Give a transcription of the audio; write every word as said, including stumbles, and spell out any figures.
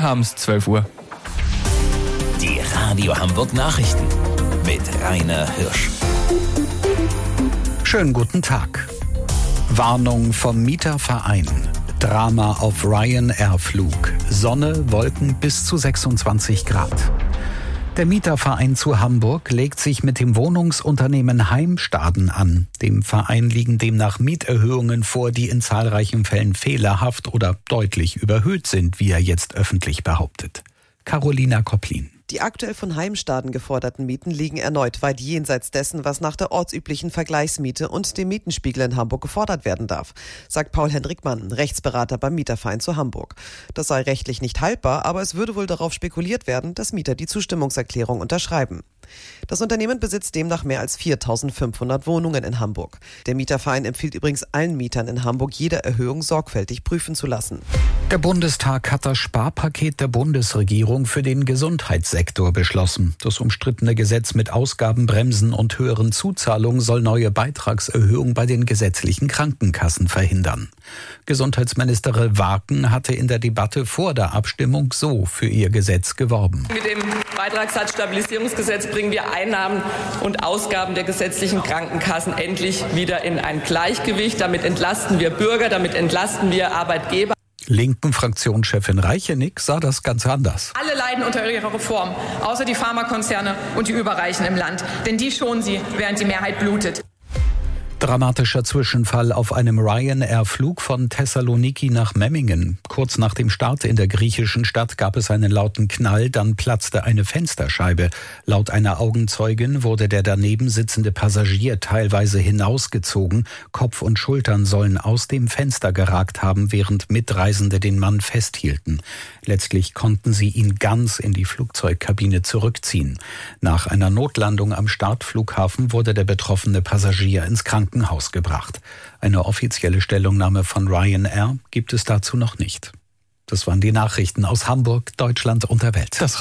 haben es zwölf Uhr. Die Radio Hamburg Nachrichten mit Rainer Hirsch. Schönen guten Tag. Warnung vom Mieterverein. Drama auf Ryanair-Flug. Sonne, Wolken bis zu sechsundzwanzig Grad. Der Mieterverein zu Hamburg legt sich mit dem Wohnungsunternehmen Heimstaden an. Dem Verein liegen demnach Mieterhöhungen vor, die in zahlreichen Fällen fehlerhaft oder deutlich überhöht sind, wie er jetzt öffentlich behauptet. Carolina Kopplin. Die aktuell von Heimstaden geforderten Mieten liegen erneut weit jenseits dessen, was nach der ortsüblichen Vergleichsmiete und dem Mietenspiegel in Hamburg gefordert werden darf, sagt Paul Hendrickmann, Rechtsberater beim Mieterverein zu Hamburg. Das sei rechtlich nicht haltbar, aber es würde wohl darauf spekuliert werden, dass Mieter die Zustimmungserklärung unterschreiben. Das Unternehmen besitzt demnach mehr als viertausendfünfhundert Wohnungen in Hamburg. Der Mieterverein empfiehlt übrigens allen Mietern in Hamburg, jede Erhöhung sorgfältig prüfen zu lassen. Der Bundestag hat das Sparpaket der Bundesregierung für den Gesundheitssektor beschlossen. Das umstrittene Gesetz mit Ausgabenbremsen und höheren Zuzahlungen soll neue Beitragserhöhungen bei den gesetzlichen Krankenkassen verhindern. Gesundheitsministerin Warken hatte in der Debatte vor der Abstimmung so für ihr Gesetz geworben. Mit dem Beitragssatzstabilisierungsgesetz bringen wir Einnahmen und Ausgaben der gesetzlichen Krankenkassen endlich wieder in ein Gleichgewicht. Damit entlasten wir Bürger, damit entlasten wir Arbeitgeber. Linken Fraktionschefin Reichenig sah das ganz anders. Alle leiden unter ihrer Reform, außer die Pharmakonzerne und die Überreichen im Land. Denn die schonen sie, während die Mehrheit blutet. Dramatischer Zwischenfall auf einem Ryanair-Flug von Thessaloniki nach Memmingen. Kurz nach dem Start in der griechischen Stadt gab es einen lauten Knall, dann platzte eine Fensterscheibe. Laut einer Augenzeugin wurde der daneben sitzende Passagier teilweise hinausgezogen. Kopf und Schultern sollen aus dem Fenster geragt haben, während Mitreisende den Mann festhielten. Letztlich konnten sie ihn ganz in die Flugzeugkabine zurückziehen. Nach einer Notlandung am Startflughafen wurde der betroffene Passagier ins Krankenhaus Krankenhaus gebracht. Eine offizielle Stellungnahme von Ryanair gibt es dazu noch nicht. Das waren die Nachrichten aus Hamburg, Deutschland und der Welt. Das